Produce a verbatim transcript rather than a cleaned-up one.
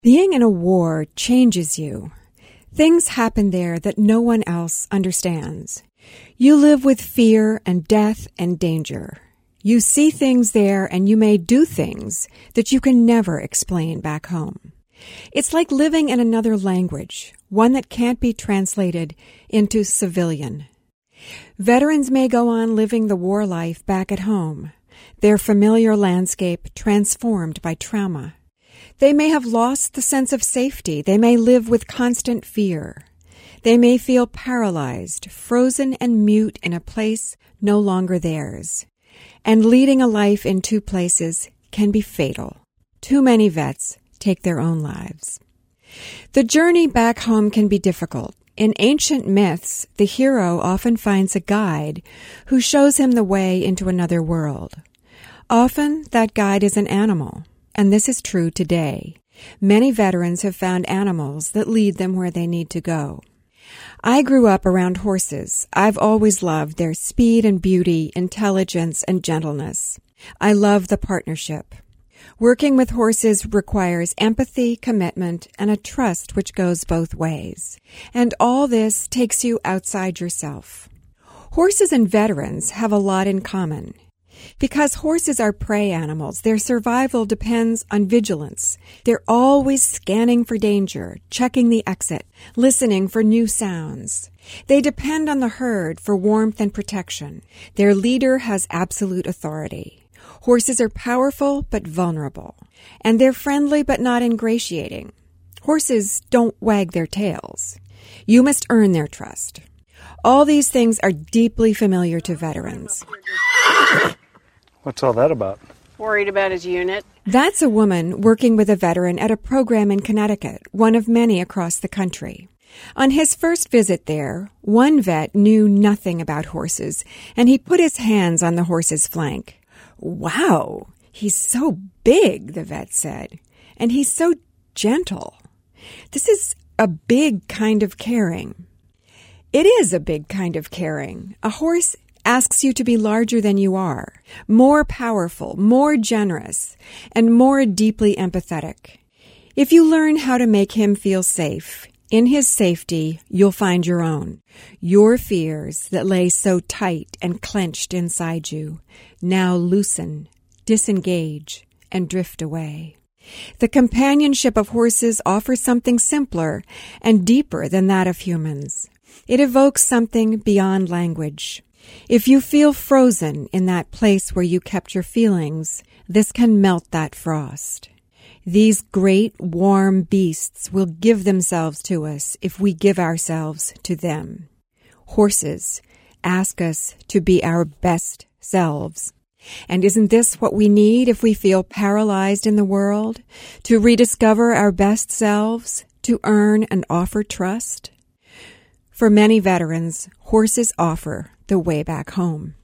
Being in a war changes you. Things happen there that no one else understands. You live with fear and death and danger. You see things there and you may do things that you can never explain back home. It's like living in another language, one that can't be translated into civilian. Veterans may go on living the war life back at home, their familiar landscape transformed by trauma. They may have lost the sense of safety. They may live with constant fear. They may feel paralyzed, frozen and mute in a place no longer theirs. And leading a life in two places can be fatal. Too many vets take their own lives. The journey back home can be difficult. In ancient myths, the hero often finds a guide who shows him the way into another world. Often, that guide is an animal. And this is true today. Many veterans have found animals that lead them where they need to go. I grew up around horses. I've always loved their speed and beauty, intelligence and gentleness. I love the partnership. Working with horses requires empathy, commitment, and a trust which goes both ways. And all this takes you outside yourself. Horses and veterans have a lot in common. Because horses are prey animals, their survival depends on vigilance. They're always scanning for danger, checking the exit, listening for new sounds. They depend on the herd for warmth and protection. Their leader has absolute authority. Horses are powerful but vulnerable, and they're friendly but not ingratiating. Horses don't wag their tails. You must earn their trust. All these things are deeply familiar to veterans. What's all that about? Worried about his unit. That's a woman working with a veteran at a program in Connecticut, one of many across the country. On his first visit there, one vet knew nothing about horses, and he put his hands on the horse's flank. "Wow, he's so big," the vet said, "and he's so gentle. This is a big kind of caring." It is a big kind of caring. A horse asks you to be larger than you are, more powerful, more generous, and more deeply empathetic. If you learn how to make him feel safe, in his safety, you'll find your own. Your fears that lay so tight and clenched inside you now loosen, disengage, and drift away. The companionship of horses offers something simpler and deeper than that of humans. It evokes something beyond language. If you feel frozen in that place where you kept your feelings, this can melt that frost. These great, warm beasts will give themselves to us if we give ourselves to them. Horses ask us to be our best selves. And isn't this what we need if we feel paralyzed in the world? To rediscover our best selves, to earn and offer trust? For many veterans, horses offer the way back home.